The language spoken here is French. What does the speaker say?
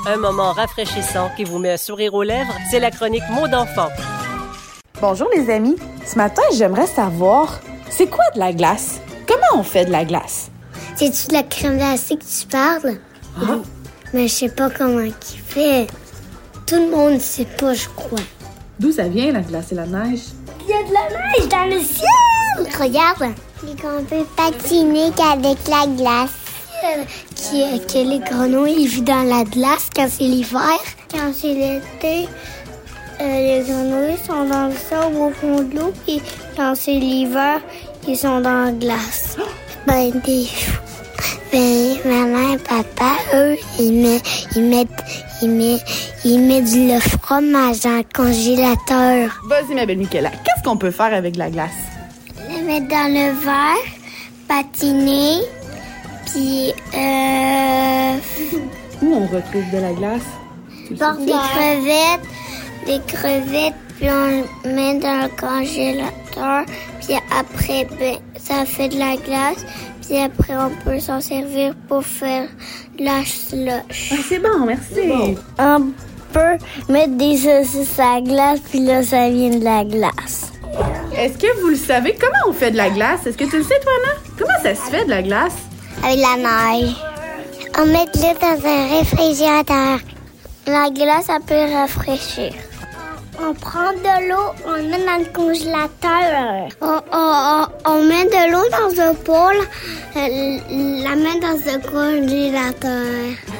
Un moment rafraîchissant qui vous met un sourire aux lèvres, c'est la chronique Mots d'enfant. Bonjour les amis. Ce matin, j'aimerais savoir, c'est quoi de la glace? Comment on fait de la glace? C'est-tu de la crème glacée que tu parles? Ah. Mais je sais pas comment il fait. Tout le monde ne sait pas, je crois. D'où ça vient la glace et la neige? Il y a de la neige dans le ciel! Regarde! Et qu'on peut patiner qu'avec la glace. Que les grenouilles vivent dans la glace quand c'est l'hiver. Quand c'est l'été, les grenouilles sont dans le sable au fond de l'eau. Et quand c'est l'hiver, ils sont dans la glace. Maman et papa, eux, ils mettent du fromage dans le congélateur. Vas-y, ma belle Michaela, qu'est-ce qu'on peut faire avec la glace? La mettre dans le verre, patiner, puis Où on retrouve de la glace? des crevettes, puis on le met dans le congélateur, puis après, ça fait de la glace. Puis après, on peut s'en servir pour faire la slush. Ah, c'est bon, merci. On peut mettre des saucisses à la glace, puis là, ça vient de la glace. Est-ce que vous le savez? Comment on fait de la glace? Est-ce que tu le sais, toi, Anna? Comment ça se fait de la glace? Avec la neige. On met de l'eau dans un réfrigérateur. La glace, ça peut rafraîchir. On prend de l'eau, on le met dans le congélateur. On met de l'eau dans un bol, la met dans le congélateur.